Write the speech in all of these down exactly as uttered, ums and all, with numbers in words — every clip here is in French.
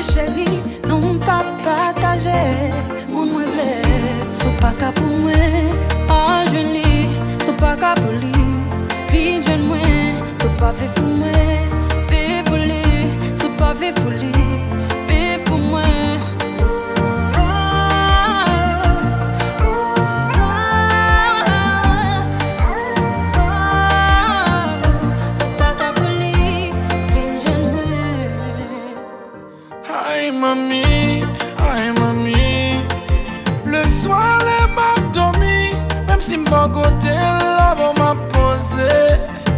chérie, non pas partager. Mon moi c'est pas qu'à pour moi. Ah Julie, c'est pas qu'à pour lui. Puis jeune moi, c'est pas fait pour moi. Bé folie, c'est pas fait pour lui. Bé pour moi. Aïe mamie, aïe mamie. Le soir les m'a dormi. Même si m'pas côté là va m'a posé.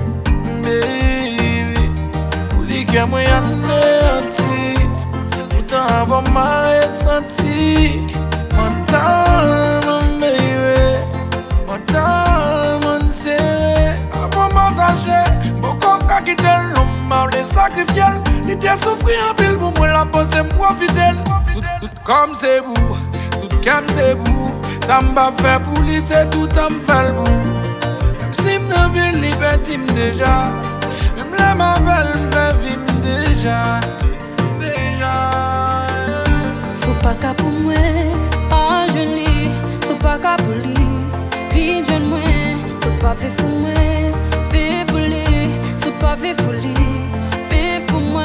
Baby, pour les gars moi y'en ai. Pourtant avant m'a ressenti. Mental mon baby, mental mon serré. Avant m'attacher, beaucoup qu'à quitter l'homme, les sacrifier. L'idée souffrir en pile pour moi la pensée me profiter. Tout, tout comme c'est vous, tout comme c'est vous. Ça m'a fait pour lui, c'est tout à me faire vous. Même si m'ne ville liberté déjà. Même la mavel me fait vivre déjà. Déjà. C'est pas qu'à pour moi. Ah Julie, c'est pas qu'à pour lui. Puis jeune moi, c'est pas fait pour moi. Bé folie, c'est pas fait pour lui. Bé pour moi.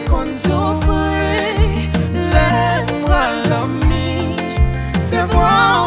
C'est voir